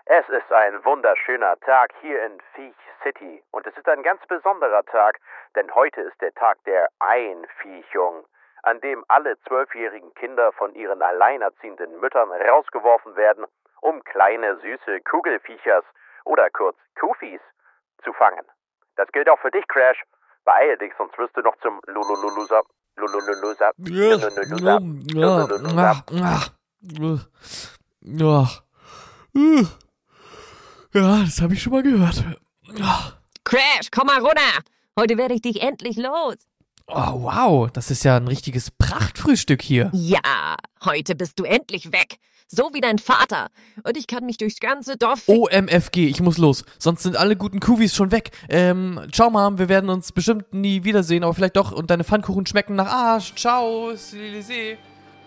Es ist ein wunderschöner Tag hier in Viech City und es ist ein ganz besonderer Tag, denn heute ist der Tag der Einviechung, an dem alle 12-jährigen Kinder von ihren alleinerziehenden Müttern rausgeworfen werden, um kleine süße Kugelviechers oder kurz Kufis zu fangen. Das gilt auch für dich, Crash. Beeile dich, sonst wirst du noch zum Lulululoser. Ja, das habe ich schon mal gehört. Crash, komm mal runter. Heute werde ich dich endlich los. Oh, wow, das ist ja ein richtiges Prachtfrühstück hier. Ja, heute bist du endlich weg. So wie dein Vater. Und ich kann mich durchs ganze Dorf... OMFG, ich muss los. Sonst sind alle guten Kuvis schon weg. Ciao, Mom, wir werden uns bestimmt nie wiedersehen, aber vielleicht doch. Und deine Pfannkuchen schmecken nach Arsch. Ciao, Silise.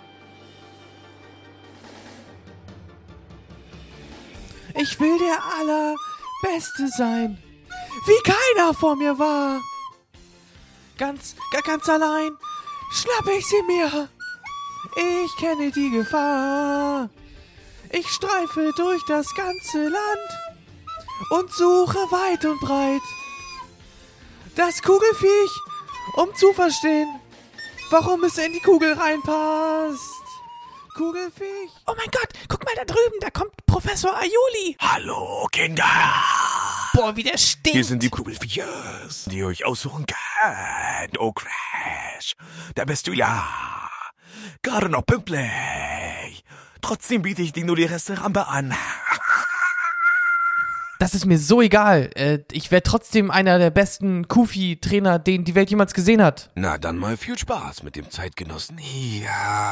Ich will der Allerbeste sein. Wie keiner vor mir war. Ganz allein schnapp ich sie mir. Ich kenne die Gefahr. Ich streife durch das ganze Land und suche weit und breit das Kugelviech, um zu verstehen, warum es in die Kugel reinpasst. Kugelviech. Oh mein Gott, guck mal da drüben, da kommt Professor Aioli. Hallo, Kinder. Boah, wie der stinkt. Hier sind die Kugelviechers, die ihr euch aussuchen könnt. Oh, Crash, da bist du ja. Gerade noch pünktlich. Trotzdem biete ich dir nur die Resterampe an. Das ist mir so egal. Ich werde trotzdem einer der besten Kufi-Trainer, den die Welt jemals gesehen hat. Na, dann mal viel Spaß mit dem Zeitgenossen hier.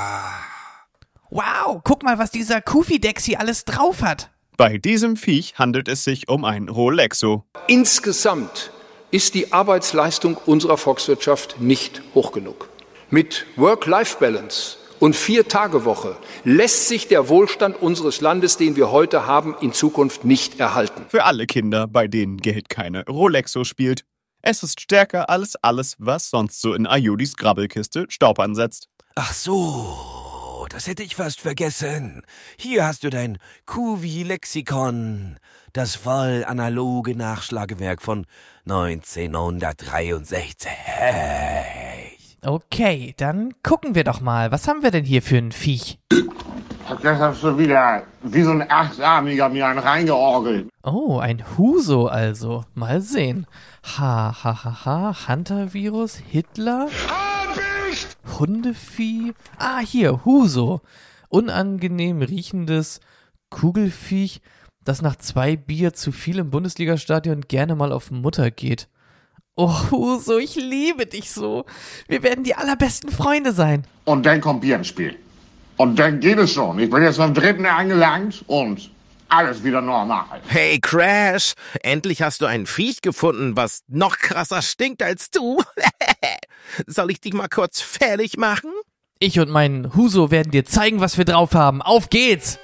Wow, guck mal, was dieser Kufi-Dex hier alles drauf hat. Bei diesem Viech handelt es sich um ein Rolexo. Insgesamt ist die Arbeitsleistung unserer Volkswirtschaft nicht hoch genug. Mit Work-Life-Balance und 4-Tage-Woche lässt sich der Wohlstand unseres Landes, den wir heute haben, in Zukunft nicht erhalten. Für alle Kinder, bei denen Geld keine Rolexo spielt. Es ist stärker als alles, was sonst so in Aiolis Grabbelkiste Staub ansetzt. Ach so, das hätte ich fast vergessen. Hier hast du dein Kuvi-Lexikon, das voll analoge Nachschlagewerk von 1963. Okay, dann gucken wir doch mal. Was haben wir denn hier für ein Viech? Das hast du wieder wie so ein Achtarmiger mir einen reingeorgelt. Oh, ein Huso also. Mal sehen. Hunter-Virus, Hitler, Hundevieh. Ah, hier, Huso. Unangenehm riechendes Kugelviech, das nach 2 Bier zu viel im Bundesligastadion gerne mal auf Mutter geht. Oh, Huso, ich liebe dich so. Wir werden die allerbesten Freunde sein. Und dann kommt Bier ins Spiel. Und dann geht es schon. Ich bin jetzt am 3. angelangt und alles wieder normal. Hey Crash, endlich hast du ein Viech gefunden, was noch krasser stinkt als du. Soll ich dich mal kurz fertig machen? Ich und mein Huso werden dir zeigen, was wir drauf haben. Auf geht's!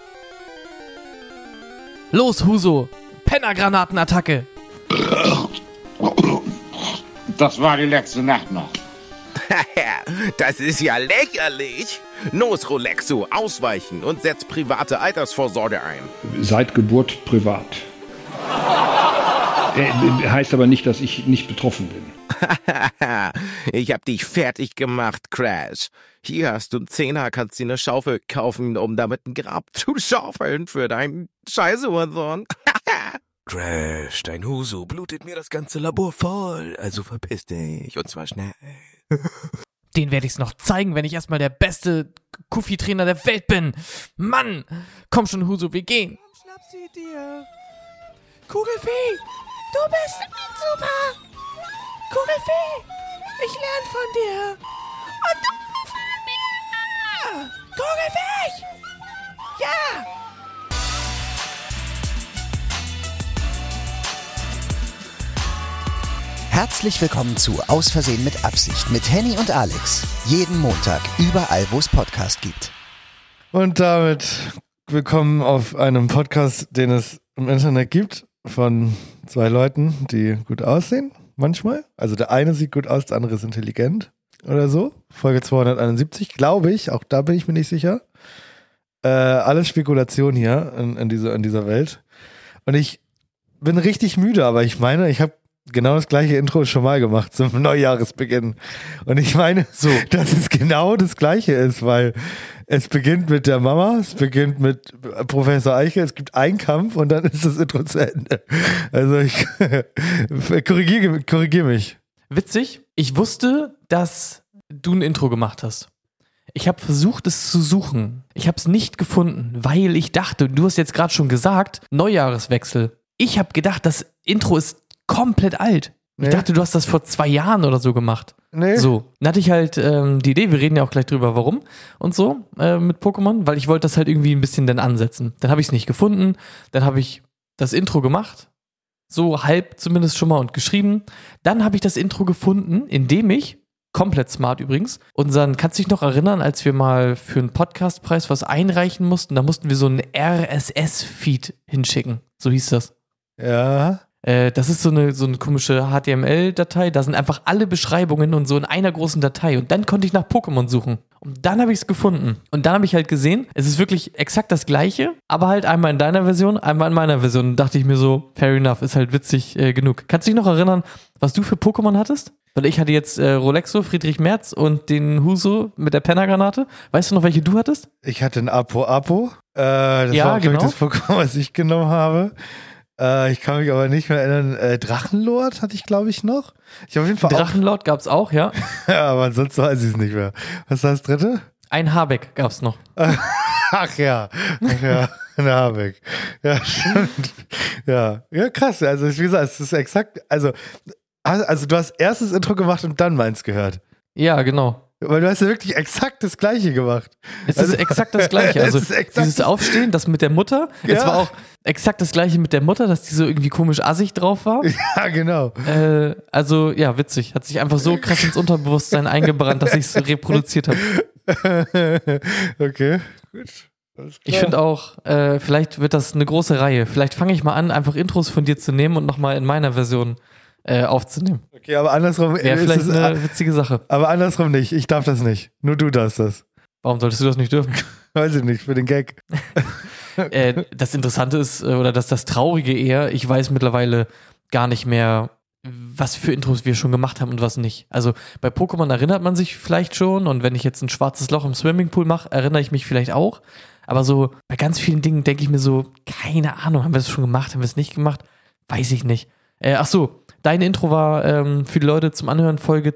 Los, Huso! Pennergranatenattacke! Das war die letzte Nacht noch. Das ist ja lächerlich. Los, Rolexo, ausweichen und setz private Altersvorsorge ein. Seit Geburt privat. Heißt aber nicht, dass ich nicht betroffen bin. Ich hab dich fertig gemacht, Crash. Hier hast du einen 10er, kannst dir eine Schaufel kaufen, um damit ein Grab zu schaufeln für deinen Scheißhurensohn. Crash, dein Huso blutet mir das ganze Labor voll, also verpiss dich, und zwar schnell. Den werde ich's noch zeigen, wenn ich erstmal der beste Kufi-Trainer der Welt bin. Mann! Komm schon, Huso, wir gehen. Schnapp sie dir. Kugelvieh, du bist super. Kugelvieh, ich lerne von dir. Und du von mir. Kugelvieh! Ja! Herzlich willkommen zu Aus Versehen mit Absicht mit Henny und Alex. Jeden Montag, überall, wo es Podcast gibt. Und damit willkommen auf einem Podcast, den es im Internet gibt, von 2 Leuten, die gut aussehen, manchmal. Also der eine sieht gut aus, der andere ist intelligent oder so. Folge 271, glaube ich, auch da bin ich mir nicht sicher. alles Spekulation hier in dieser Welt. Und ich bin richtig müde, aber ich meine, ich habe genau das gleiche Intro schon mal gemacht zum Neujahresbeginn. Und ich meine, dass es genau das gleiche ist, weil es beginnt mit der Mama, es beginnt mit Professor Eichel, es gibt einen Kampf und dann ist das Intro zu Ende. Also ich korrigiere mich. Witzig, ich wusste, dass du ein Intro gemacht hast. Ich habe versucht, es zu suchen. Ich habe es nicht gefunden, weil ich dachte, du hast jetzt gerade schon gesagt, Neujahreswechsel. Ich habe gedacht, das Intro ist komplett alt. Ich dachte, du hast das vor 2 Jahren oder so gemacht. Nee. So, dann hatte ich halt die Idee, wir reden ja auch gleich drüber, warum und so mit Pokémon, weil ich wollte das halt irgendwie ein bisschen dann ansetzen. Dann habe ich es nicht gefunden, dann habe ich das Intro gemacht, so halb zumindest schon mal und geschrieben. Dann habe ich das Intro gefunden, indem ich, komplett smart übrigens, kannst du dich noch erinnern, als wir mal für einen Podcastpreis was einreichen mussten, da mussten wir so einen RSS-Feed hinschicken, so hieß das. Ja. Das ist so eine komische HTML-Datei, da sind einfach alle Beschreibungen und so in einer großen Datei und dann konnte ich nach Pokémon suchen und dann habe ich es gefunden und dann habe ich halt gesehen, es ist wirklich exakt das Gleiche, aber halt einmal in deiner Version, einmal in meiner Version und dachte ich mir so, fair enough, ist halt witzig genug. Kannst du dich noch erinnern, was du für Pokémon hattest? Weil ich hatte jetzt Rolexo, Friedrich Merz und den Huso mit der Pennergranate. Weißt du noch, welche du hattest? Ich hatte ein Apo. Das war, glaube ich, das Pokémon, was ich genommen habe. Ich kann mich aber nicht mehr erinnern. Drachenlord hatte ich, glaube ich, noch. Ich auf jeden Fall Drachenlord gab's auch, ja. Ja, aber ansonsten weiß ich es nicht mehr. Was war das dritte? Ein Habeck gab's noch. Ach ja, ein Habeck. Ja, stimmt. Ja, krass. Also, wie gesagt, es ist exakt, also du hast erst das Intro gemacht und dann meins gehört. Ja, genau. Weil du hast ja wirklich exakt das Gleiche gemacht. Es ist exakt das Gleiche. Also dieses Aufstehen, das mit der Mutter, es war auch exakt das Gleiche mit der Mutter, dass die so irgendwie komisch assig drauf war. Ja, genau. Also, ja, witzig. Hat sich einfach so krass ins Unterbewusstsein eingebrannt, dass ich es reproduziert habe. Okay, gut. Ich finde auch, vielleicht wird das eine große Reihe. Vielleicht fange ich mal an, einfach Intros von dir zu nehmen und nochmal in meiner Version aufzunehmen. Okay, aber andersrum wäre vielleicht eine witzige Sache. Aber andersrum nicht. Ich darf das nicht. Nur du darfst das. Warum solltest du das nicht dürfen? Weiß ich nicht, für den Gag. Das Interessante ist, oder das Traurige eher, ich weiß mittlerweile gar nicht mehr, was für Intros wir schon gemacht haben und was nicht. Also bei Pokémon erinnert man sich vielleicht schon und wenn ich jetzt ein schwarzes Loch im Swimmingpool mache, erinnere ich mich vielleicht auch. Aber so bei ganz vielen Dingen denke ich mir so, keine Ahnung, haben wir das schon gemacht, haben wir es nicht gemacht? Weiß ich nicht. Ach so, dein Intro war für die Leute zum Anhören Folge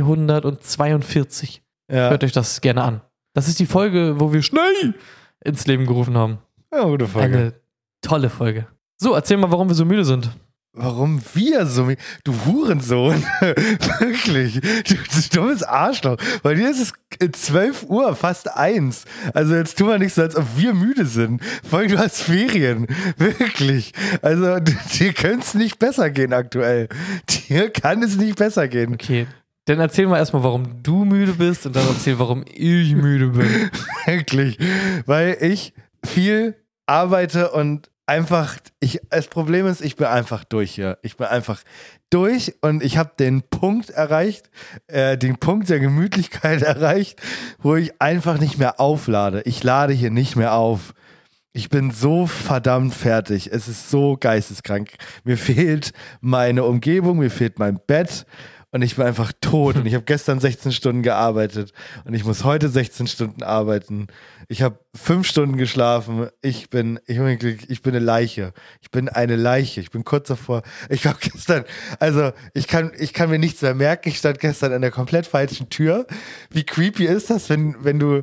242. Ja. Hört euch das gerne an. Das ist die Folge, wo wir schnell ins Leben gerufen haben. Ja, gute Folge. Eine tolle Folge. So, erzähl mal, warum wir so müde sind. Warum wir so müde? Du Hurensohn. Wirklich. Du dummes Arschloch. Bei dir ist es 12 Uhr, fast 1. Also jetzt tu mal nicht so, als ob wir müde sind. Vor allem, du hast Ferien. Wirklich. Also dir könnte es nicht besser gehen aktuell. Dir kann es nicht besser gehen. Okay. Dann erzähl mal erstmal, warum du müde bist und dann erzähl, warum ich müde bin. Wirklich. Weil ich viel arbeite und einfach, das Problem ist, ich bin einfach durch hier. Ich bin einfach durch und ich habe den Punkt erreicht, den Punkt der Gemütlichkeit erreicht, wo ich einfach nicht mehr auflade. Ich lade hier nicht mehr auf. Ich bin so verdammt fertig. Es ist so geisteskrank. Mir fehlt meine Umgebung, mir fehlt mein Bett. Und ich bin einfach tot. Und ich habe gestern 16 Stunden gearbeitet. Und ich muss heute 16 Stunden arbeiten. Ich habe 5 Stunden geschlafen. Ich bin eine Leiche. Ich bin eine Leiche. Ich bin kurz davor. Ich habe gestern, also ich kann mir nichts mehr merken. Ich stand gestern an der komplett falschen Tür. Wie creepy ist das, wenn du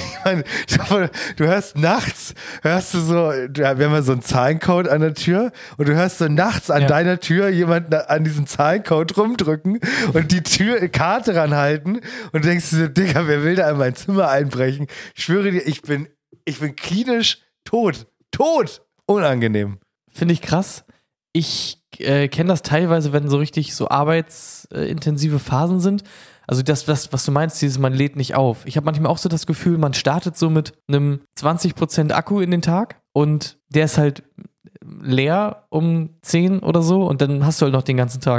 hörst nachts, hörst du so, wir haben ja so einen Zahlencode an der Tür und du hörst so nachts an deiner Tür jemanden an diesem Zahlencode rumdrücken und die Karte ranhalten und du denkst dir so, Digga, wer will da in mein Zimmer einbrechen? Ich schwöre dir, ich bin klinisch tot. Unangenehm. Finde ich krass. Ich kenne das teilweise, wenn so richtig so arbeitsintensive Phasen sind. Also das, was du meinst, man lädt nicht auf. Ich habe manchmal auch so das Gefühl, man startet so mit einem 20% Akku in den Tag und der ist halt leer um 10 oder so und dann hast du halt noch den ganzen Tag.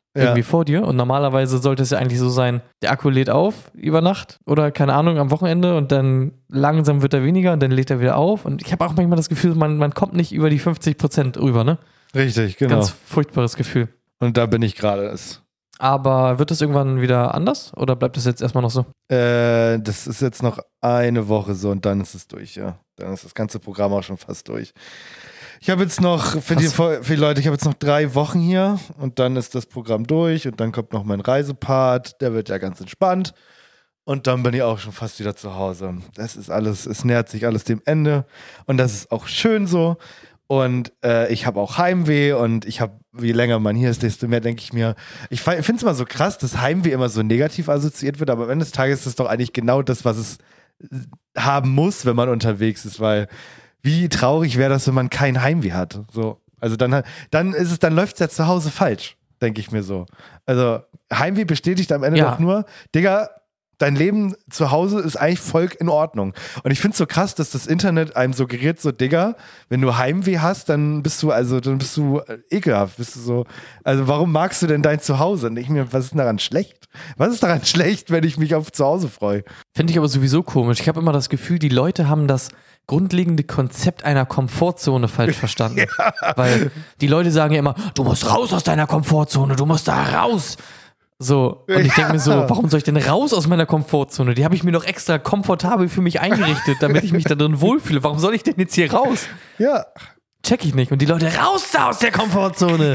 irgendwie vor dir und normalerweise sollte es ja eigentlich so sein, der Akku lädt auf über Nacht oder keine Ahnung am Wochenende und dann langsam wird er weniger und dann lädt er wieder auf und ich habe auch manchmal das Gefühl, man kommt nicht über die 50% rüber, ne? Richtig, genau. Ganz furchtbares Gefühl. Und da bin ich gerade. Aber wird das irgendwann wieder anders oder bleibt das jetzt erstmal noch so? Das ist jetzt noch eine Woche so und dann ist es durch, ja. Dann ist das ganze Programm auch schon fast durch. Ich habe jetzt noch, für die Leute, ich habe jetzt noch 3 Wochen hier und dann ist das Programm durch und dann kommt noch mein Reisepart, der wird ja ganz entspannt und dann bin ich auch schon fast wieder zu Hause. Das ist alles, es nähert sich alles dem Ende und das ist auch schön so und ich habe auch Heimweh und je länger man hier ist, desto mehr denke ich mir, ich finde es immer so krass, dass Heimweh immer so negativ assoziiert wird, aber am Ende des Tages ist es doch eigentlich genau das, was es haben muss, wenn man unterwegs ist, weil wie traurig wäre das, wenn man kein Heimweh hat. So. Also dann läuft es ja zu Hause falsch, denke ich mir so. Also Heimweh bestätigt am Ende doch nur, Digga, dein Leben zu Hause ist eigentlich voll in Ordnung. Und ich finde es so krass, dass das Internet einem suggeriert, so, Digga, wenn du Heimweh hast, dann bist du ekelhaft. Bist du so, also warum magst du denn dein Zuhause? Und ich mir, was ist daran schlecht? Was ist daran schlecht, wenn ich mich auf Zuhause freue? Finde ich aber sowieso komisch. Ich habe immer das Gefühl, die Leute haben das grundlegende Konzept einer Komfortzone falsch verstanden. Weil die Leute sagen ja immer, du musst raus aus deiner Komfortzone, du musst da raus. So, und ich denke mir so, warum soll ich denn raus aus meiner Komfortzone? Die habe ich mir doch extra komfortabel für mich eingerichtet, damit ich mich da drin wohlfühle. Warum soll ich denn jetzt hier raus? Ja. Check ich nicht. Und die Leute, raus da aus der Komfortzone.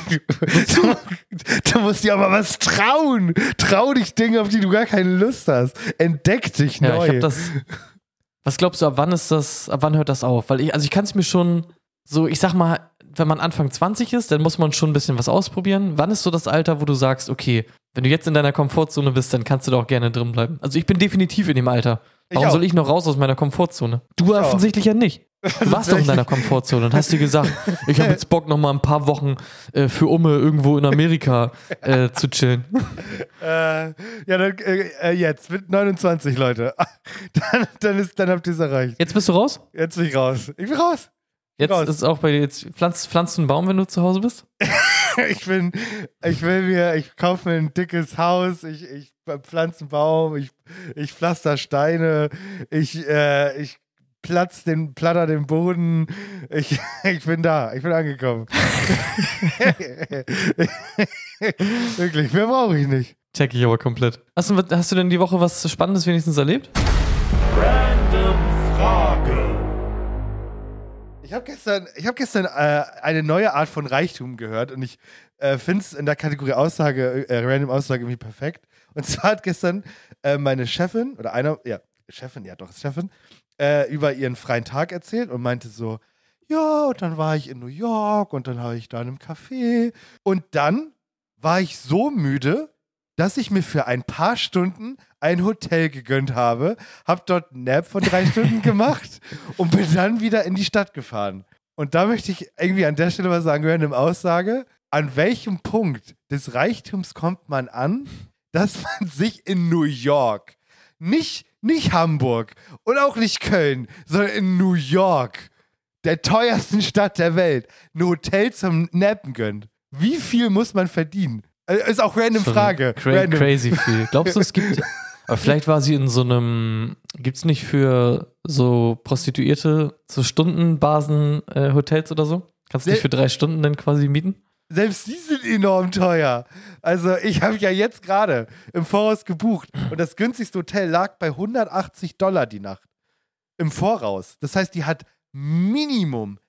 Du musst dir aber was trauen. Trau dich Dinge, auf die du gar keine Lust hast. Entdeck dich neu. Ja, ich habe das. Was glaubst du, ab wann hört das auf? Weil ich kann es mir schon so, ich sag mal, wenn man Anfang 20 ist, dann muss man schon ein bisschen was ausprobieren. Wann ist so das Alter, wo du sagst, okay, wenn du jetzt in deiner Komfortzone bist, dann kannst du da auch gerne drin bleiben. Also ich bin definitiv in dem Alter. Warum soll ich noch raus aus meiner Komfortzone? Du offensichtlich ja nicht. Du warst doch in deiner Komfortzone und hast dir gesagt, ich habe jetzt Bock, noch mal ein paar Wochen für Umme irgendwo in Amerika zu chillen. Ja, dann jetzt mit 29, Leute. Dann habt ihr es erreicht. Jetzt bist du raus? Jetzt bin ich raus. Ich bin raus. Jetzt ist es auch bei dir, jetzt pflanzt du einen Baum, wenn du zu Hause bist? Ich kaufe mir ein dickes Haus, ich pflanze einen Baum, ich pflaster Steine, ich platter den Boden, ich bin da, ich bin angekommen. Wirklich, mehr brauche ich nicht. Check ich aber komplett. Hast du denn die Woche was Spannendes wenigstens erlebt? Random Frage. Ich habe gestern eine neue Art von Reichtum gehört und ich finde es in der Kategorie Random Aussage irgendwie perfekt. Und zwar hat gestern meine Chefin Chefin über ihren freien Tag erzählt und meinte so, ja, und dann war ich in New York und dann habe ich da in einem Café und dann war ich so müde, dass ich mir für ein paar Stunden ein Hotel gegönnt habe, habe dort einen Nap von 3 Stunden gemacht und bin dann wieder in die Stadt gefahren. Und da möchte ich irgendwie an der Stelle mal sagen, random Aussage, an welchem Punkt des Reichtums kommt man an, dass man sich in New York, nicht Hamburg und auch nicht Köln, sondern in New York, der teuersten Stadt der Welt, ein Hotel zum Nappen gönnt? Wie viel muss man verdienen? Ist auch random Frage. Crazy viel. Glaubst du, es gibt... Aber vielleicht war sie in so einem... Gibt's nicht für so Prostituierte so Stundenbasen Hotels oder so? Kannst du nicht für 3 Stunden dann quasi mieten? Selbst die sind enorm teuer. Also ich habe ja jetzt gerade im Voraus gebucht und das günstigste Hotel lag bei $180 die Nacht. Im Voraus. Das heißt, die hat Minimum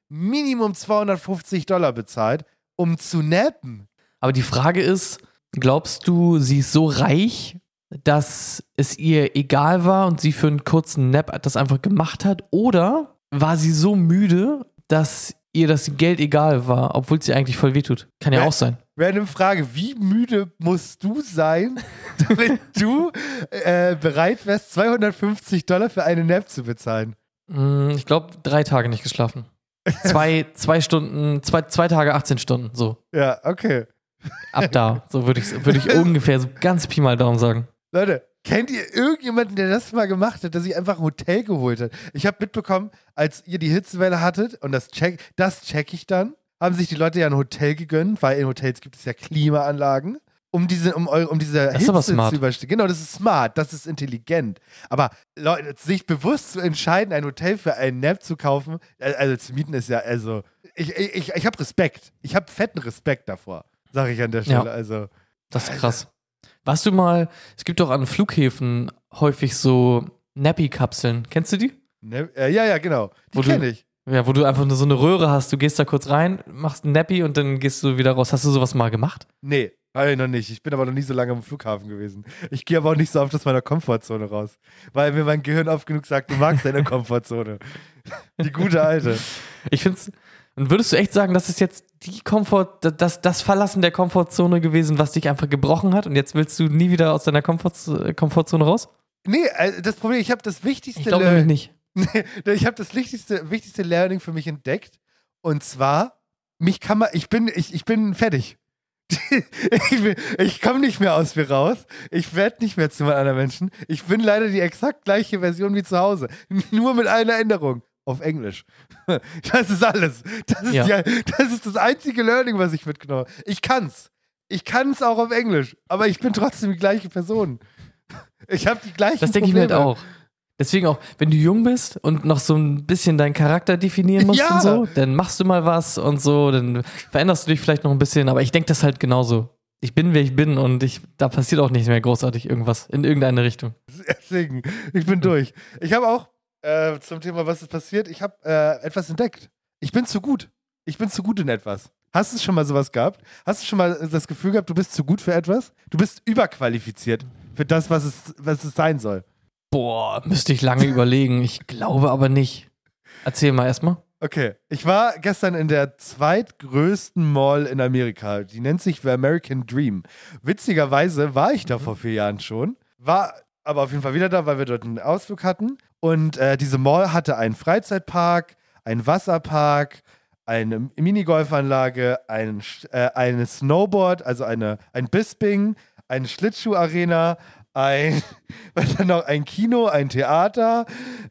$250 bezahlt, um zu nappen. Aber die Frage ist, glaubst du, sie ist so reich, dass es ihr egal war und sie für einen kurzen Nap das einfach gemacht hat? Oder war sie so müde, dass ihr das Geld egal war, obwohl sie eigentlich voll wehtut? Kann ja auch sein. Random Frage, wie müde musst du sein, damit du bereit wärst, $250 für eine Nap zu bezahlen? Ich glaube, 3 Tage nicht geschlafen. 2 Stunden, 2 Tage, 18 Stunden, so. Ja, okay. Ab da, so würde ich ungefähr so ganz Pi mal Daumen sagen. Leute, kennt ihr irgendjemanden, der das mal gemacht hat, der sich einfach ein Hotel geholt hat? Ich habe mitbekommen, als ihr die Hitzewelle hattet, und das check ich dann, haben sich die Leute ja ein Hotel gegönnt, weil in Hotels gibt es ja Klimaanlagen, um diese Das ist aber Hitze smart. zu überstehen. Genau, das ist smart, das ist intelligent. Aber Leute, sich bewusst zu entscheiden, ein Hotel für einen Nap zu kaufen, also zu mieten ist ja, also, ich habe Respekt. Ich habe fetten Respekt davor, sage ich an der Stelle. Ja. Also, Das ist krass. Warst du mal, es gibt doch an Flughäfen häufig so Nappy-Kapseln. Kennst du die? ja, genau. Die kenne ich. Ja, wo du einfach nur so eine Röhre hast. Du gehst da kurz rein, machst einen Nappy und dann gehst du wieder raus. Hast du sowas mal gemacht? Nee, habe ich noch nicht. Ich bin aber noch nie so lange am Flughafen gewesen. Ich gehe aber auch nicht so oft aus meiner Komfortzone raus. Weil mir mein Gehirn oft genug sagt, du magst deine Komfortzone. Die gute alte. Ich find's. Und würdest du echt sagen, das ist jetzt das Verlassen der Komfortzone gewesen, was dich einfach gebrochen hat und jetzt willst du nie wieder aus deiner Komfortzone raus? Nee, das Problem, ich habe das wichtigste Ich glaube nämlich nicht. Ich habe das wichtigste Learning für mich entdeckt. Und zwar, ich bin fertig. Ich komme nicht mehr aus mir raus. Ich werde nicht mehr zu meinen anderen Menschen. Ich bin leider die exakt gleiche Version wie zu Hause. Nur mit einer Änderung. Auf Englisch. Das ist alles. Das ist das einzige Learning, was ich mitgenommen habe. Ich kann's. Ich kann es auch auf Englisch. Aber ich bin trotzdem die gleiche Person. Ich habe die gleichen Das denke ich mir halt auch. Deswegen auch, wenn du jung bist und noch so ein bisschen deinen Charakter definieren musst und so, dann machst du mal was und so, dann veränderst du dich vielleicht noch ein bisschen, aber ich denke das halt genauso. Ich bin, wer ich bin und da passiert auch nicht mehr großartig irgendwas in irgendeine Richtung. Deswegen, ich bin durch. Ich habe auch, zum Thema, was ist passiert, ich habe etwas entdeckt. Ich bin zu gut. Ich bin zu gut in etwas. Hast du schon mal sowas gehabt? Hast du schon mal das Gefühl gehabt, du bist zu gut für etwas? Du bist überqualifiziert für das, was es sein soll. Boah, müsste ich lange überlegen. Ich glaube aber nicht. Erzähl mal erstmal. Okay, ich war gestern in der zweitgrößten Mall in Amerika. Die nennt sich The American Dream. Witzigerweise war ich da vor 4 Jahren schon. War aber auf jeden Fall wieder da, weil wir dort einen Ausflug hatten. Und diese Mall hatte einen Freizeitpark, einen Wasserpark, eine Minigolfanlage, eine Snowboard, also ein Bisping, eine Schlittschuharena, ein Kino, ein Theater,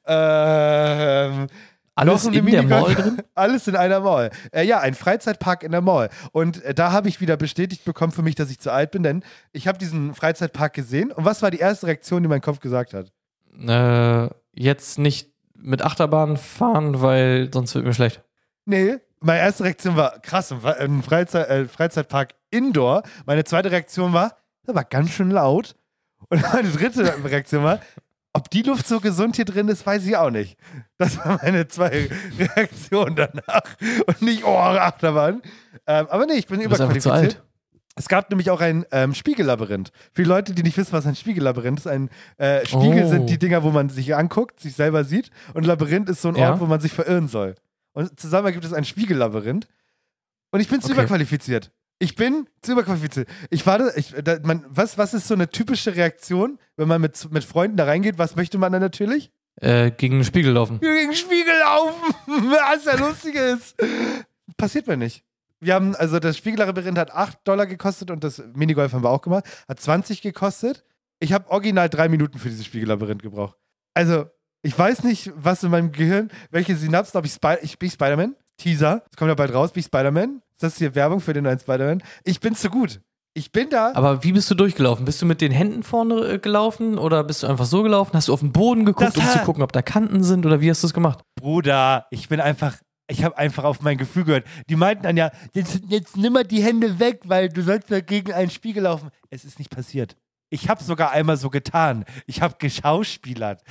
alles in der Mall drin? Alles in einer Mall. Ja, ein Freizeitpark in der Mall. Und da habe ich wieder bestätigt bekommen für mich, dass ich zu alt bin, denn ich habe diesen Freizeitpark gesehen. Und was war die erste Reaktion, die mein Kopf gesagt hat? Jetzt nicht mit Achterbahn fahren, weil sonst wird mir schlecht. Nee, meine erste Reaktion war, krass, ein Freizeitpark Indoor. Meine zweite Reaktion war, das war ganz schön laut. Und meine dritte Reaktion war, ob die Luft so gesund hier drin ist, weiß ich auch nicht. Das waren meine 2 Reaktionen danach. Und nicht, oh, Achterbahn. Aber nee, ich bin überqualifiziert. Einfach zu alt. Es gab nämlich auch ein Spiegellabyrinth. Für die Leute, die nicht wissen, was ein Spiegellabyrinth ist, Spiegel sind die Dinger, wo man sich anguckt, sich selber sieht. Und Labyrinth ist so ein Ort, wo man sich verirren soll. Und zusammen gibt es ein Spiegellabyrinth. Und ich bin zu überqualifiziert. Ich bin zu überqualifiziert. Was ist so eine typische Reaktion, wenn man mit Freunden da reingeht? Was möchte man dann natürlich? Gegen den Spiegel laufen. Gegen den Spiegel laufen! Was ja lustig ist. Passiert mir nicht. Das Spiegellabyrinth hat $8 gekostet und das Minigolf haben wir auch gemacht. Hat 20 gekostet. Ich habe original 3 Minuten für dieses Spiegellabyrinth gebraucht. Also, ich weiß nicht, was in meinem Gehirn, welche Synapsen, ich bin Spider-Man. Teaser, das kommt ja bald raus, bin ich Spider-Man. Ist das hier Werbung für den neuen Spider-Man? Ich bin zu gut. Ich bin da. Aber wie bist du durchgelaufen? Bist du mit den Händen vorne gelaufen oder bist du einfach so gelaufen? Hast du auf den Boden geguckt, um zu gucken, ob da Kanten sind oder wie hast du es gemacht? Bruder, ich habe einfach auf mein Gefühl gehört. Die meinten dann ja, jetzt nimm mal die Hände weg, weil du sollst da gegen einen Spiegel laufen. Es ist nicht passiert. Ich habe sogar einmal so getan. Ich habe geschauspielert,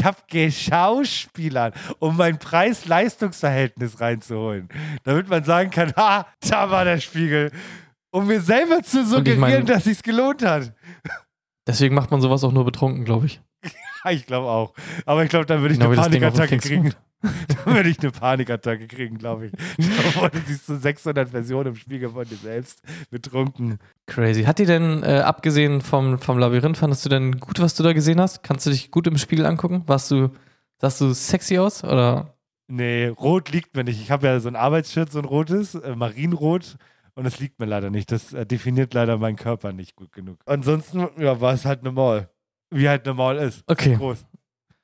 um mein Preis-Leistungs-Verhältnis reinzuholen. Damit man sagen kann, ha, da war der Spiegel. Um mir selber zu suggerieren, dass sich's gelohnt hat. Deswegen macht man sowas auch nur betrunken, glaube ich. Ich glaube auch. Aber ich glaube, dann würde ich eine Panikattacke kriegen. Dann würde ich eine Panikattacke kriegen, glaube ich. Du siehst so 600 Versionen im Spiegel von dir selbst betrunken. Crazy. Hat dir denn, abgesehen vom Labyrinth, fandest du denn gut, was du da gesehen hast? Kannst du dich gut im Spiegel angucken? Sahst du sexy aus? Oder? Nee, rot liegt mir nicht. Ich habe ja so ein Arbeitsshirt, so ein rotes, Marienrot. Und es liegt mir leider nicht. Das definiert leider meinen Körper nicht gut genug. Ansonsten war es halt eine Mall. Wie halt eine Mall ist. Okay. Groß.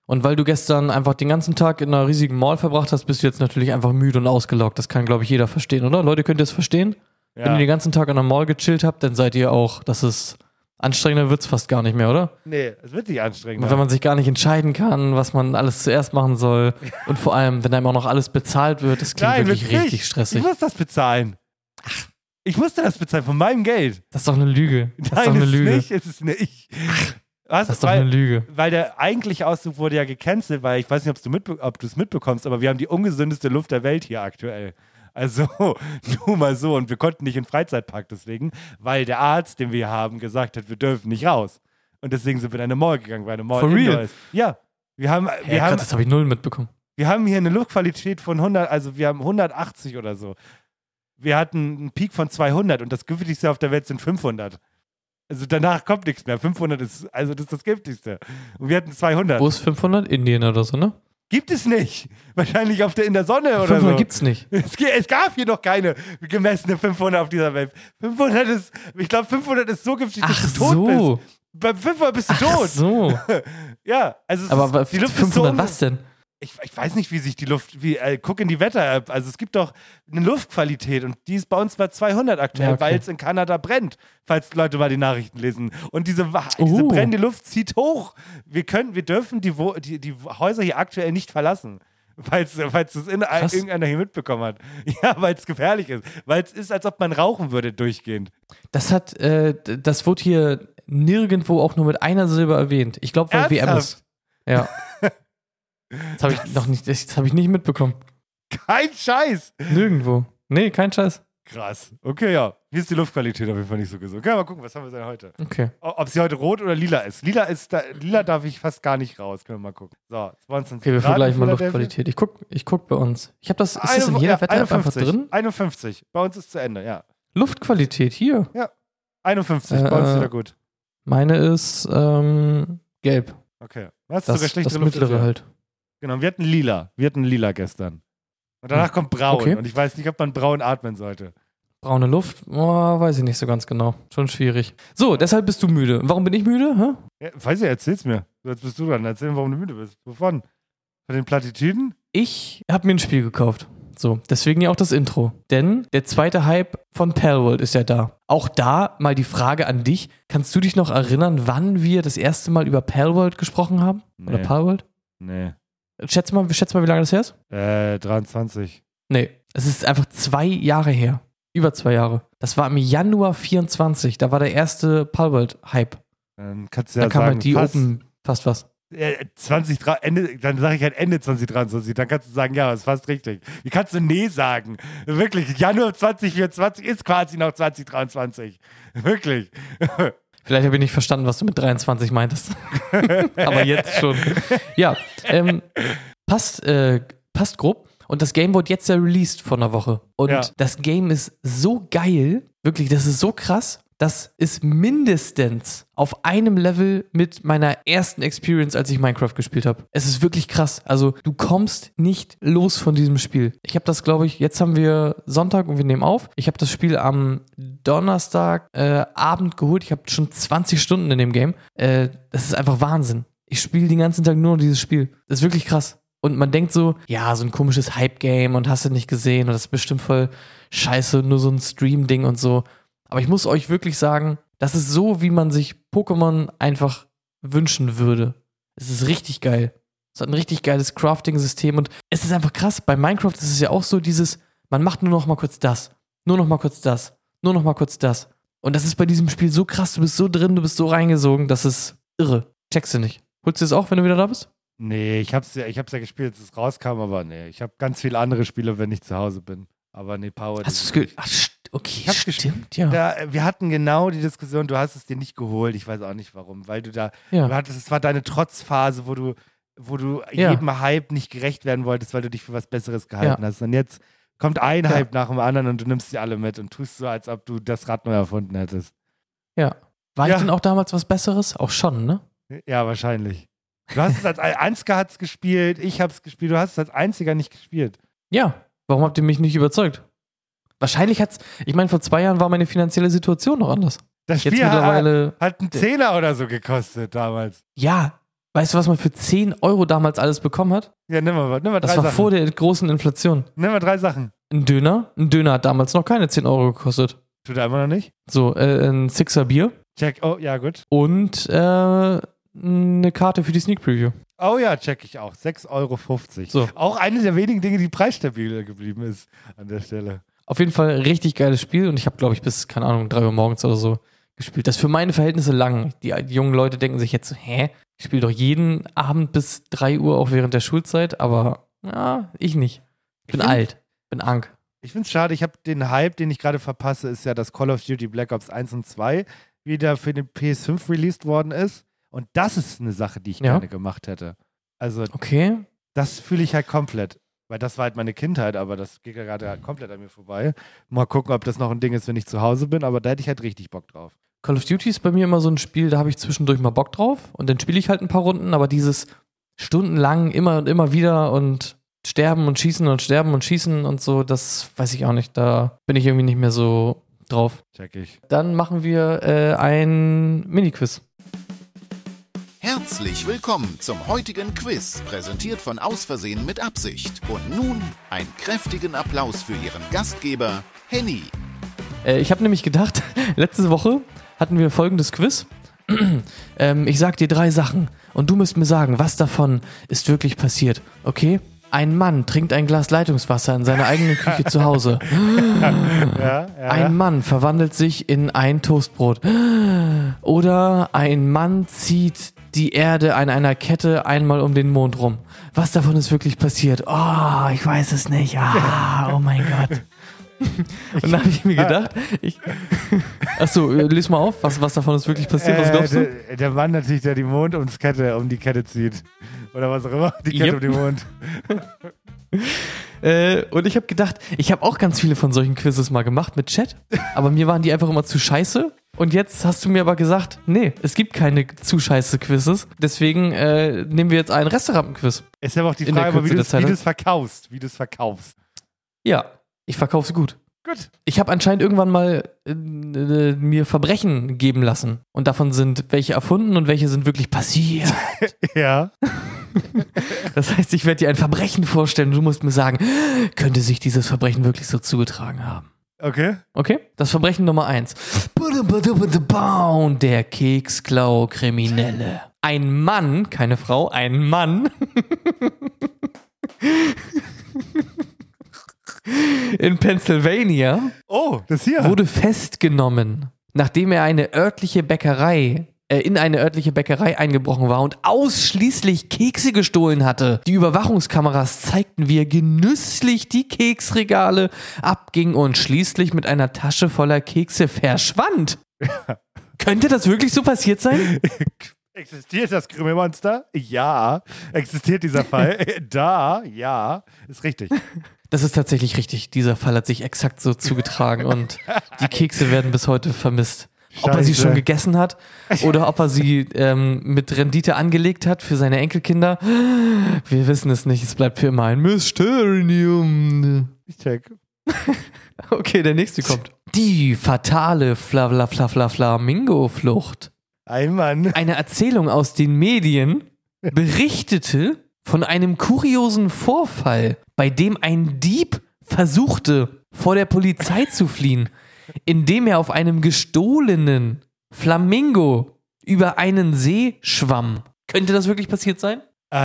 Und weil du gestern einfach den ganzen Tag in einer riesigen Mall verbracht hast, bist du jetzt natürlich einfach müde und ausgelaugt. Das kann, glaube ich, jeder verstehen, oder? Leute, könnt ihr es verstehen? Ja. Wenn ihr den ganzen Tag in einer Mall gechillt habt, dann seid ihr auch, das ist anstrengender wird's fast gar nicht mehr, oder? Nee, es wird nicht anstrengend. Und wenn man sich gar nicht entscheiden kann, was man alles zuerst machen soll und vor allem, wenn einem auch noch alles bezahlt wird, das klingt wirklich richtig stressig. Ich muss das bezahlen. Ich musste das bezahlen von meinem Geld. Das ist doch eine Lüge. Das ist doch eine Lüge. Nicht, ist es nicht. Das ist doch eine Lüge. Weil der eigentliche Auszug wurde ja gecancelt, weil ich weiß nicht, ob du es mitbekommst, aber wir haben die ungesündeste Luft der Welt hier aktuell. Also, nur mal so. Und wir konnten nicht in den Freizeitpark deswegen, weil der Arzt, den wir haben, gesagt hat, wir dürfen nicht raus. Und deswegen sind wir in eine Mall gegangen, weil eine Mall indoor ist. Ja. Wir haben, das habe ich null mitbekommen. Wir haben hier eine Luftqualität von 100, also wir haben 180 oder so. Wir hatten einen Peak von 200 und das giftigste auf der Welt sind 500. Also danach kommt nichts mehr. 500 ist, also das ist das giftigste. Und wir hatten 200. Wo ist 500? Indien oder so, ne? Gibt es nicht. Wahrscheinlich in der Sonne oder 500 so. Gibt's nicht. Es gab hier noch keine gemessene 500 auf dieser Welt. 500 ist, ich glaube 500 ist so giftig, dass du tot bist. Bei 500 bist du tot. Ach so. Ja, also aber die Luft 500 ist so was denn? Ich weiß nicht, wie sich die Luft, guck in die Wetter-App, also es gibt doch eine Luftqualität und die ist bei uns bei 200 aktuell, Ja, okay. weil es in Kanada brennt, falls Leute mal die Nachrichten lesen. Und diese brennende Luft zieht hoch. Wir dürfen die Häuser hier aktuell nicht verlassen, falls das irgendeiner hier mitbekommen hat. Ja, weil es gefährlich ist. Weil es ist, als ob man rauchen würde durchgehend. Das wurde hier nirgendwo auch nur mit einer Silbe erwähnt. Ich glaube, weil WM ist. Ja. Das habe ich nicht mitbekommen. Kein Scheiß! Nirgendwo. Nee, kein Scheiß. Krass. Okay, ja. Hier ist die Luftqualität auf jeden Fall nicht so gesund. Okay, mal gucken, was haben wir denn heute? Okay. Ob sie heute rot oder lila ist. Lila darf ich fast gar nicht raus. Können wir mal gucken. So, 22 Okay, wir vergleichen mal Luftqualität. Ich guck bei uns. Ich habe das, ist das in jeder Wetter einfach drin? 51. Bei uns ist zu Ende, ja. Luftqualität, hier. Ja. 51, bei uns wieder gut. Meine ist gelb. Okay. Was? Das, sogar schlechte das Luft mittlere halt. Genau, wir hatten lila gestern. Und danach kommt braun. Okay. Und ich weiß nicht, ob man braun atmen sollte. Braune Luft? Oh, weiß ich nicht so ganz genau. Schon schwierig. So, deshalb bist du müde. Warum bin ich müde? Hä? Ja, weiß ich, erzähl's mir. Jetzt bist du dran. Erzähl mir, warum du müde bist. Wovon? Von den Plattitüden? Ich habe mir ein Spiel gekauft. So, deswegen ja auch das Intro. Denn der zweite Hype von Palworld ist ja da. Auch da mal die Frage an dich. Kannst du dich noch erinnern, wann wir das erste Mal über Palworld gesprochen haben? Nee. Oder Palworld? Nee. Schätz mal, wie lange das her ist? 23. Nee, es ist einfach 2 Jahre her. Über 2 Jahre. Das war im Januar 24. Da war der erste Palworld-Hype. Dann kannst du ja da kam sagen, halt die fast was. Dann sage ich halt Ende 2023. Dann kannst du sagen, ja, das ist fast richtig. Wie kannst du nee sagen? Wirklich, Januar 2024 ist quasi noch 2023. Wirklich. Vielleicht habe ich nicht verstanden, was du mit 23 meintest. Aber jetzt schon. Ja, passt grob. Und das Game wurde jetzt ja released vor einer Woche. Und das Game ist so geil, wirklich, das ist so krass. Das ist mindestens auf einem Level mit meiner ersten Experience, als ich Minecraft gespielt habe. Es ist wirklich krass. Also du kommst nicht los von diesem Spiel. Ich habe das, glaube ich, jetzt haben wir Sonntag und wir nehmen auf. Ich habe das Spiel am Donnerstag Abend geholt. Ich habe schon 20 Stunden in dem Game. Das ist einfach Wahnsinn. Ich spiele den ganzen Tag nur noch dieses Spiel. Das ist wirklich krass. Und man denkt so, ja, so ein komisches Hype-Game und hast du nicht gesehen und das ist bestimmt voll scheiße, nur so ein Stream-Ding und so. Aber ich muss euch wirklich sagen, das ist so, wie man sich Pokémon einfach wünschen würde. Es ist richtig geil. Es hat ein richtig geiles Crafting-System und es ist einfach krass. Bei Minecraft ist es ja auch so dieses, man macht nur noch mal kurz das, nur noch mal kurz das, nur noch mal kurz das. Und das ist bei diesem Spiel so krass, du bist so drin, du bist so reingesogen, das ist irre. Checkst du nicht. Holst du es auch, wenn du wieder da bist? Nee, ich hab's ja gespielt, als es rauskam, aber nee. Ich habe ganz viele andere Spiele, wenn ich zu Hause bin. Aber nee, Power. Hast du es gespielt? Ach, okay, stimmt, ja. Wir hatten genau die Diskussion, du hast es dir nicht geholt. Ich weiß auch nicht warum, weil es war deine Trotzphase, wo du jedem Hype nicht gerecht werden wolltest, weil du dich für was Besseres gehalten hast. Und jetzt kommt ein Hype nach dem anderen und du nimmst sie alle mit und tust so, als ob du das Rad neu erfunden hättest. Ja. War ich denn auch damals was Besseres? Auch schon, ne? Ja, wahrscheinlich. Du hast es als Ansgar hat's gespielt, ich hab's gespielt, du hast es als einziger nicht gespielt. Ja, warum habt ihr mich nicht überzeugt? Wahrscheinlich ich meine, vor 2 Jahren war meine finanzielle Situation noch anders. Das Spiel hat einen Zehner oder so gekostet damals. Ja, Weißt du, was man für 10 Euro damals alles bekommen hat? Ja, nimm mal 3 Das Sachen. war vor der großen Inflation. Nimm mal 3 Sachen. Ein Döner hat damals noch keine 10 Euro gekostet. Tut er immer noch nicht? So, ein Sixer Bier. Check, oh, ja, gut. Und eine Karte für die Sneak Preview. Oh ja, check ich auch. 6,50 Euro. So. Auch eine der wenigen Dinge, die preisstabil geblieben ist an der Stelle. Auf jeden Fall richtig geiles Spiel und ich habe, glaube ich, bis, keine Ahnung, 3 Uhr morgens oder so gespielt. Das ist für meine Verhältnisse lang. Die jungen Leute denken sich jetzt so, ich spiele doch jeden Abend bis 3 Uhr auch während der Schulzeit, aber ja, ich nicht. Bin alt, bin Ank. Ich finde es schade, ich habe den Hype, den ich gerade verpasse, ist ja, dass Call of Duty Black Ops 1 und 2 wieder für den PS5 released worden ist. Und das ist eine Sache, die ich gerne gemacht hätte. Also, okay. Das fühle ich halt komplett. Weil das war halt meine Kindheit, aber das geht ja gerade halt komplett an mir vorbei. Mal gucken, ob das noch ein Ding ist, wenn ich zu Hause bin, aber da hätte ich halt richtig Bock drauf. Call of Duty ist bei mir immer so ein Spiel, da habe ich zwischendurch mal Bock drauf und dann spiele ich halt ein paar Runden, aber dieses stundenlang immer und immer wieder und sterben und schießen und sterben und schießen und so, das weiß ich auch nicht, da bin ich irgendwie nicht mehr so drauf. Check ich. Dann machen wir ein Mini-Quiz. Herzlich willkommen zum heutigen Quiz, präsentiert von Aus Versehen mit Absicht. Und nun einen kräftigen Applaus für Ihren Gastgeber, Henny. Ich habe nämlich gedacht, letzte Woche hatten wir folgendes Quiz. Ich sag dir 3 Sachen und du müsst mir sagen, was davon ist wirklich passiert, okay? Ein Mann trinkt ein Glas Leitungswasser in seiner eigenen Küche zu Hause. Ein Mann verwandelt sich in ein Toastbrot. Oder ein Mann zieht die Erde an einer Kette einmal um den Mond rum. Was davon ist wirklich passiert? Oh, ich weiß es nicht. Oh mein Gott. Und dann habe ich mir gedacht, achso, lies mal auf, was davon ist wirklich passiert, was glaubst du? Der Mann natürlich, der die Mond um die Kette zieht. Oder was auch immer, die Kette um den Mond. Und ich habe gedacht, ich habe auch ganz viele von solchen Quizzes mal gemacht mit Chat, aber mir waren die einfach immer zu scheiße. Und jetzt hast du mir aber gesagt, nee, es gibt keine zu scheiße Quizzes. Deswegen nehmen wir jetzt einen Restaurant-Quiz. Ist ja aber auch die Frage, wie du es verkaufst. Ja, ich verkaufe es gut. Gut. Ich habe anscheinend irgendwann mal mir Verbrechen geben lassen. Und davon sind welche erfunden und welche sind wirklich passiert. Ja. Das heißt, ich werde dir ein Verbrechen vorstellen und du musst mir sagen, könnte sich dieses Verbrechen wirklich so zugetragen haben? Okay. Okay, das Verbrechen Nummer 1. Der Keksklau-Kriminelle. Ein Mann, keine Frau, ein Mann in Pennsylvania wurde festgenommen, nachdem er in eine örtliche Bäckerei eingebrochen war und ausschließlich Kekse gestohlen hatte. Die Überwachungskameras zeigten, wie er genüsslich die Keksregale abging und schließlich mit einer Tasche voller Kekse verschwand. Könnte das wirklich so passiert sein? Existiert das Krümelmonster? Ja. Existiert dieser Fall? Ja. Ist richtig. Das ist tatsächlich richtig. Dieser Fall hat sich exakt so zugetragen und die Kekse werden bis heute vermisst. Scheiße. Ob er sie schon gegessen hat oder ob er sie mit Rendite angelegt hat für seine Enkelkinder. Wir wissen es nicht. Es bleibt für immer ein Mysterium. Ich check. Okay, der nächste kommt. Die fatale Flamingo-Flucht. Ein Mann. Eine Erzählung aus den Medien berichtete von einem kuriosen Vorfall, bei dem ein Dieb versuchte, vor der Polizei zu fliehen, indem er auf einem gestohlenen Flamingo über einen See schwamm. Könnte das wirklich passiert sein?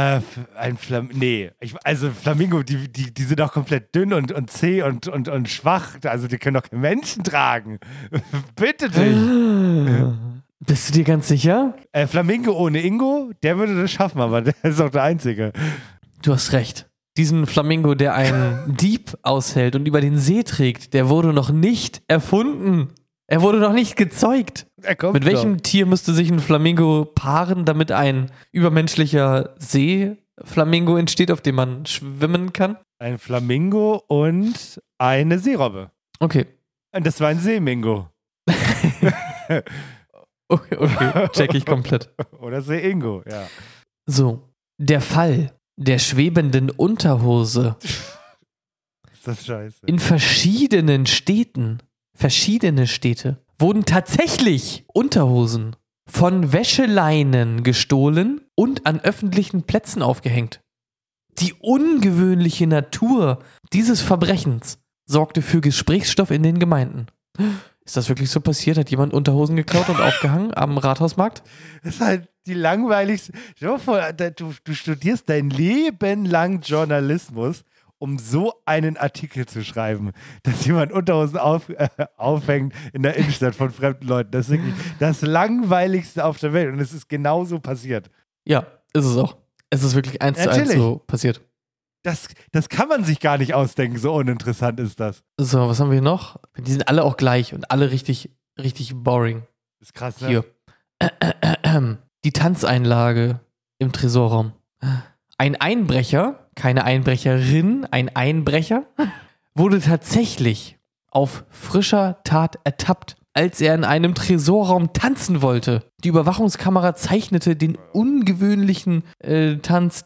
Flamingo, die sind auch komplett dünn und zäh und schwach. Also die können doch keinen Menschen tragen. Bitte dich. Bist du dir ganz sicher? Flamingo ohne Ingo, der würde das schaffen, aber der ist auch der Einzige. Du hast recht. Diesen Flamingo, der einen Dieb aushält und über den See trägt, der wurde noch nicht erfunden. Er wurde noch nicht gezeugt. Mit welchem Tier müsste sich ein Flamingo paaren, damit ein übermenschlicher Seeflamingo entsteht, auf dem man schwimmen kann? Ein Flamingo und eine Seerobbe. Okay. Und das war ein Seemingo. Okay, check ich komplett. Oder Seeingo, ja. So, der Fall der schwebenden Unterhose. Ist das scheiße. In verschiedene Städte, wurden tatsächlich Unterhosen von Wäscheleinen gestohlen und an öffentlichen Plätzen aufgehängt. Die ungewöhnliche Natur dieses Verbrechens sorgte für Gesprächsstoff in den Gemeinden. Ist das wirklich so passiert? Hat jemand Unterhosen geklaut und aufgehangen am Rathausmarkt? Das ist halt die langweiligste. Stell dir mal vor, du studierst dein Leben lang Journalismus, um so einen Artikel zu schreiben, dass jemand Unterhosen aufhängt in der Innenstadt von fremden Leuten. Das ist wirklich das Langweiligste auf der Welt und es ist genauso passiert. Ja, ist es auch. Es ist wirklich 1:1 so passiert. Das kann man sich gar nicht ausdenken, so uninteressant ist das. So, was haben wir noch? Die sind alle auch gleich und alle richtig, richtig boring. Das ist krass, ne? Hier. Die Tanzeinlage im Tresorraum. Ein Einbrecher, keine Einbrecherin, ein Einbrecher, wurde tatsächlich auf frischer Tat ertappt, als er in einem Tresorraum tanzen wollte. Die Überwachungskamera zeichnete den ungewöhnlichen Tanz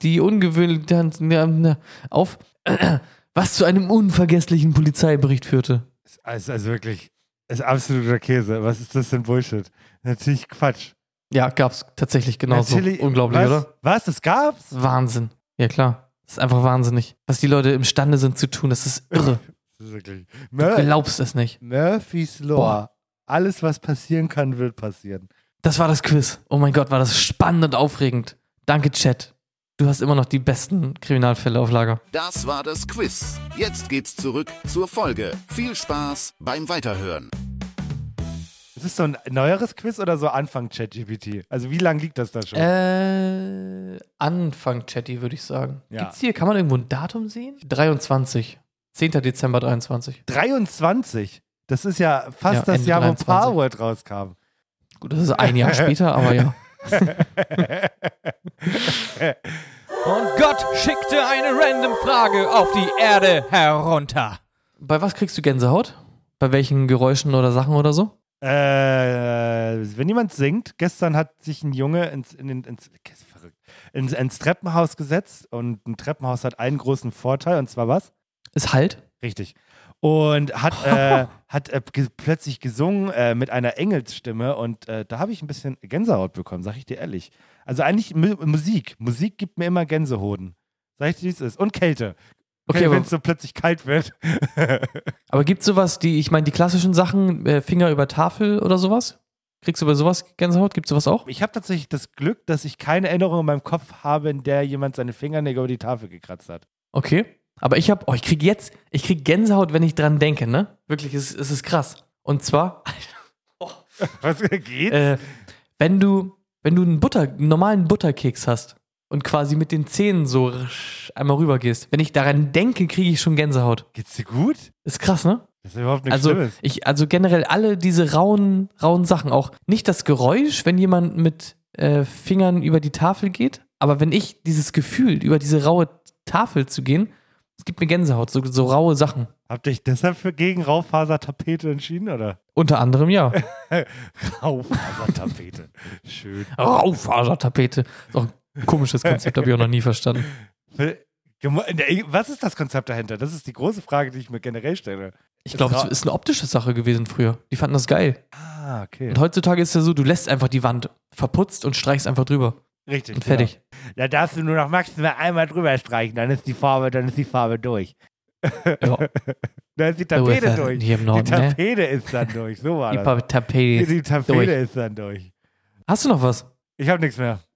auf, was zu einem unvergesslichen Polizeibericht führte. Das ist also wirklich, das ist absoluter Käse. Was ist das denn Bullshit? Natürlich Quatsch. Ja, gab's tatsächlich genauso. Unglaublich, was? oder? Was? Das gab's? Wahnsinn. Ja, klar. Das ist einfach wahnsinnig. Was die Leute imstande sind zu tun, das ist irre. Das ist wirklich. Du glaubst es nicht. Murphy's Law. Boah. Alles, was passieren kann, wird passieren. Das war das Quiz. Oh mein Gott, war das spannend und aufregend. Danke, Chat. Du hast immer noch die besten Kriminalfälle auf Lager. Das war das Quiz. Jetzt geht's zurück zur Folge. Viel Spaß beim Weiterhören. Ist es so ein neueres Quiz oder so Anfang ChatGPT? Also wie lange liegt das da schon? Anfang Chatty, würde ich sagen. Ja. Gibt's hier, kann man irgendwo ein Datum sehen? 23. 10. Dezember 23. 23? Das ist ja fast Ja, das Ende Jahr, wo 23. Powerword rauskam. Gut, das ist ein Jahr später, aber ja. Und Gott schickte eine random Frage auf die Erde herunter. Bei was kriegst du Gänsehaut? Bei welchen Geräuschen oder Sachen oder so? Wenn jemand singt, gestern hat sich ein Junge ins Treppenhaus gesetzt und ein Treppenhaus hat einen großen Vorteil und zwar was? Es halt? Richtig. Und hat plötzlich gesungen mit einer Engelsstimme und da habe ich ein bisschen Gänsehaut bekommen, sag ich dir ehrlich. Also eigentlich Musik. Musik gibt mir immer Gänsehoden. Sag ich dir, wie es ist. Und Kälte. Okay, wenn es so plötzlich kalt wird. Aber gibt's sowas, die klassischen Sachen, Finger über Tafel oder sowas? Kriegst du bei sowas Gänsehaut? Gibt's sowas auch? Ich habe tatsächlich das Glück, dass ich keine Erinnerung in meinem Kopf habe, in der jemand seine Fingernägel über die Tafel gekratzt hat. Okay. Aber ich krieg Gänsehaut, wenn ich dran denke, ne? Wirklich, es ist krass. Und zwar, Was geht? wenn du einen normalen Butterkeks hast und quasi mit den Zähnen so einmal rüber gehst, wenn ich daran denke, kriege ich schon Gänsehaut. Geht's dir gut? Ist krass, ne? Das ist überhaupt nichts Schlimmes. Also generell alle diese rauen Sachen, auch nicht das Geräusch, wenn jemand mit Fingern über die Tafel geht, aber wenn ich dieses Gefühl, über diese raue Tafel zu gehen, es gibt mir Gänsehaut, so raue Sachen. Habt ihr euch deshalb gegen Raufasertapete entschieden, oder? Unter anderem, ja. Raufasertapete. Schön. Raufasertapete. Ist auch ein komisches Konzept, habe ich auch noch nie verstanden. Was ist das Konzept dahinter? Das ist die große Frage, die ich mir generell stelle. Ich glaube, es ist eine optische Sache gewesen früher. Die fanden das geil. Ah, okay. Und heutzutage ist es ja so, du lässt einfach die Wand verputzt und streichst einfach drüber. Richtig. Und fertig. Genau. Da darfst du nur noch maximal einmal drüber streichen, dann ist die Farbe durch. Ja. Dann ist die Tapete durch. Hier im Norden, die Tapete ist dann durch. So war das. Die Tapete ist dann durch. Hast du noch was? Ich habe nichts mehr.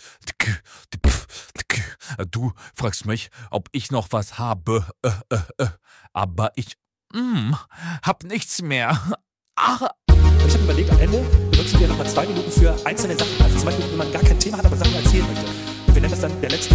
Du fragst mich, ob ich noch was habe. Aber ich hab nichts mehr. Ich habe überlegt, am Ende benutzen wir nochmal 2 Minuten für einzelne Sachen. Also zum Beispiel, wenn man gar kein Thema hat, aber Sachen erzählen möchte. Und wir nennen das dann der letzte.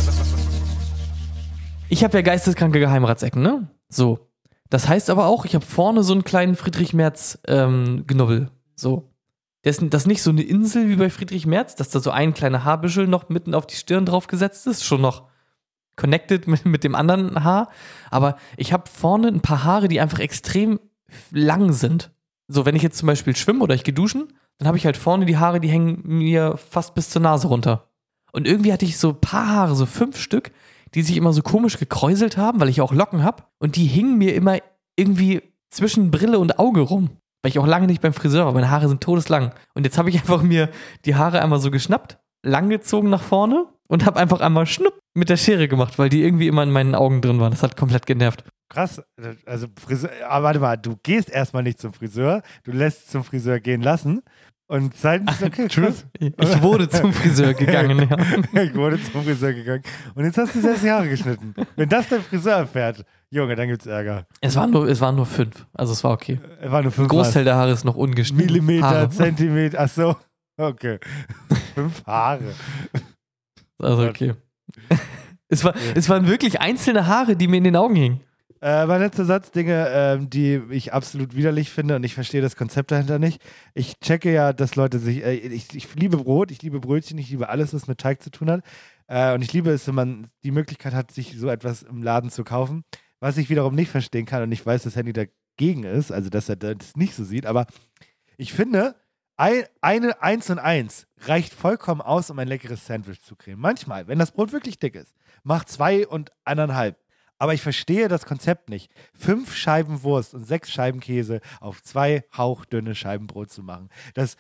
Ich habe ja geisteskranke Geheimratsecken, ne? So. Das heißt aber auch, ich habe vorne so einen kleinen Friedrich Merz Knubbel. So. Das ist nicht so eine Insel wie bei Friedrich Merz, dass da so ein kleiner Haarbüschel noch mitten auf die Stirn draufgesetzt ist. Schon noch connected mit dem anderen Haar. Aber ich habe vorne ein paar Haare, die einfach extrem lang sind. So, wenn ich jetzt zum Beispiel schwimme oder ich gehe duschen, dann habe ich halt vorne die Haare, die hängen mir fast bis zur Nase runter. Und irgendwie hatte ich so ein paar Haare, so 5 Stück, die sich immer so komisch gekräuselt haben, weil ich auch Locken habe. Und die hingen mir immer irgendwie zwischen Brille und Auge rum. weil ich auch lange nicht beim Friseur war. Meine Haare sind todeslang. Und jetzt habe ich einfach mir die Haare einmal so geschnappt, langgezogen nach vorne und habe einfach einmal schnupp mit der Schere gemacht, weil die irgendwie immer in meinen Augen drin waren. Das hat komplett genervt. Krass, also Friseur, aber warte mal, du gehst erstmal nicht zum Friseur, du lässt zum Friseur gehen lassen und zweitens, okay, krass. Ich wurde zum Friseur gegangen, ja. Ich wurde zum Friseur gegangen und jetzt hast du selbst die Haare geschnitten. Wenn das der Friseur erfährt, Junge, dann gibt's Ärger. Es waren nur 5, also es war okay. Es waren nur 5. Ein Großteil der Haare ist noch ungeschnitten. Millimeter, Haare. Zentimeter, ach so, okay. 5 Haare. Also okay. Es waren wirklich einzelne Haare, die mir in den Augen hingen. Mein letzter Satz, Dinge, die ich absolut widerlich finde und ich verstehe das Konzept dahinter nicht. Ich checke ja, dass Leute sich, ich liebe Brot, ich liebe Brötchen, ich liebe alles, was mit Teig zu tun hat. Und ich liebe es, wenn man die Möglichkeit hat, sich so etwas im Laden zu kaufen. Was ich wiederum nicht verstehen kann und ich weiß, dass Handy dagegen ist, also dass er das nicht so sieht, aber ich finde, eine 1 und 1 reicht vollkommen aus, um ein leckeres Sandwich zu kriegen. Manchmal, wenn das Brot wirklich dick ist, macht 2 und 1,5. Aber ich verstehe das Konzept nicht. 5 Scheiben Wurst und 6 Scheiben Käse auf 2 hauchdünne Scheiben Brot zu machen. Dass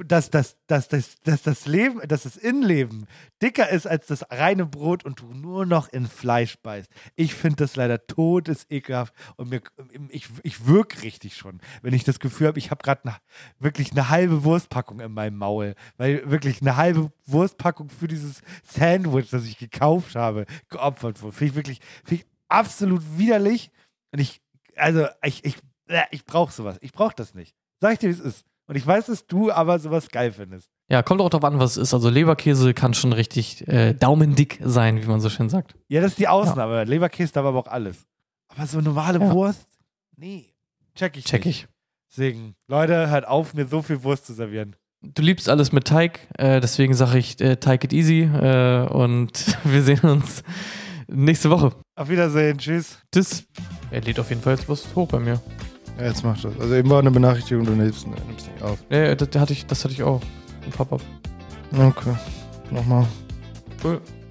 das Innenleben dicker ist als das reine Brot und du nur noch in Fleisch beißt. Ich finde das leider todesekelhaft und ich wirke richtig schon, wenn ich das Gefühl habe, ich habe gerade wirklich eine halbe Wurstpackung in meinem Maul, weil wirklich eine halbe Wurstpackung für dieses Sandwich, das ich gekauft habe, geopfert wurde. Finde ich absolut widerlich und ich brauche sowas. Ich brauche das nicht. Sag ich dir, wie es ist. Und ich weiß, dass du aber sowas geil findest. Ja, kommt auch drauf an, was es ist. Also Leberkäse kann schon richtig daumendick sein, wie man so schön sagt. Ja, das ist die Ausnahme. Ja. Leberkäse, da war aber auch alles. Aber so normale Wurst? Nee. Check ich. Deswegen, Leute, hört auf, mir so viel Wurst zu servieren. Du liebst alles mit Teig, deswegen sage ich Teig it easy und wir sehen uns nächste Woche. Auf Wiedersehen, tschüss. Tschüss. Er lädt auf jeden Fall jetzt was hoch bei mir. Ja, jetzt mach das. Also eben war eine Benachrichtigung, du nimmst nicht auf. Ja, das hatte ich auch. Ein Pop-up. Okay. Nochmal. Cool.